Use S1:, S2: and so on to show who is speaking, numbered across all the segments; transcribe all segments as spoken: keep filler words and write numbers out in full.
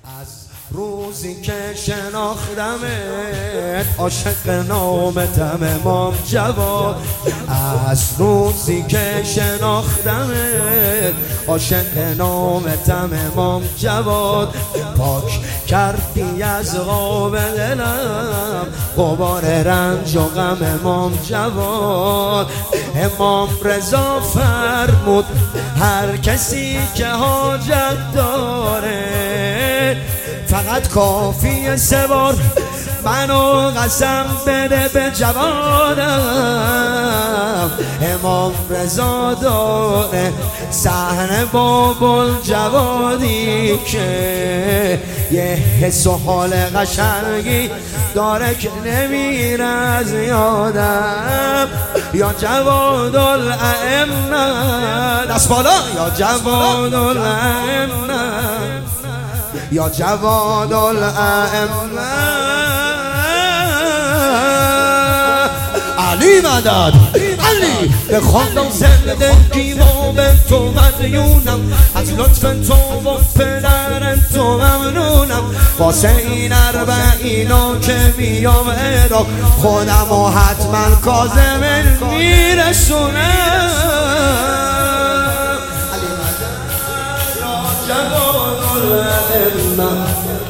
S1: از روزی که شناختمت عاشق نامتم امام جواد. از روزی که شناختمت عاشق نامتم امام جواد. پاک کردی از غاب دلم غبار رنج و غم امام جواد. امام رضا فرمود هر کسی که حاجت داره فقط کافیه سه بار منو قسم بده به جوادم. امام رضا داره صحنه بابل جوادی که یه حس و حال قشنگی داره که نمیره از یادم. یا جواد الائمه دست بالا، یا جواد الائمه، یا جواد الائمه. علی مدد علی به خواندم زندگی و به تو مدیونم، از لطف تو و پدر تو ممنونم. واسه این اربعینا که میام ادا خودم و حتما کاظم میرسونم. علی مدد یا جواد الائمه.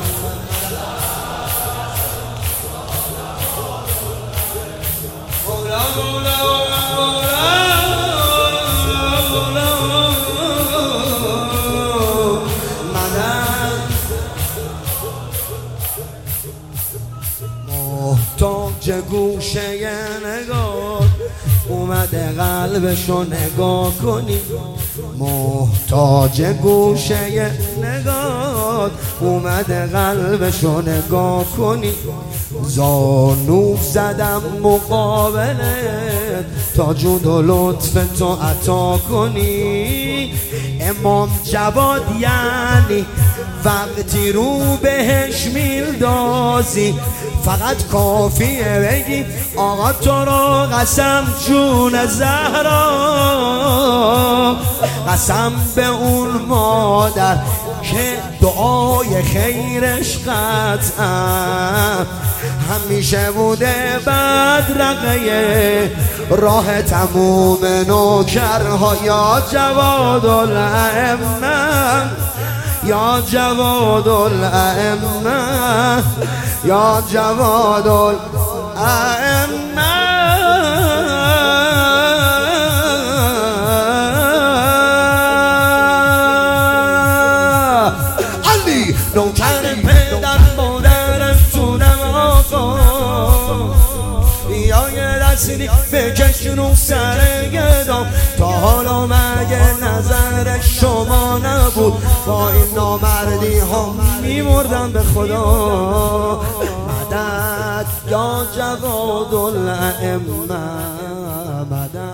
S1: محتاج گوشه نگاه اومده قلبشو نگاه کنی. محتاج گوشه نگاه اومده قلبشو نگاه کنی. زانو زدم مقابلت تا جود و لطف تو عطا کنی. امام جواد یعنی وقتی رو بهش میندازی فقط کافیه بگی آقا تو رو قسم جون زهرا، قسم به اون مادر که دعای خیرش قطعا همیشه بوده بدرقه راه تموم نوکرها. یا جواد الائمه، یا جواد الائمه، یا جواد الائمه. علی نوکر پدر مادرم تونم آقا، یا یه دستی بکشون سر گدام. تا حالا مگه نظر شما نبود با این نامردی ها میمردم به خدا. مدد یا جواد الائمه، مدد.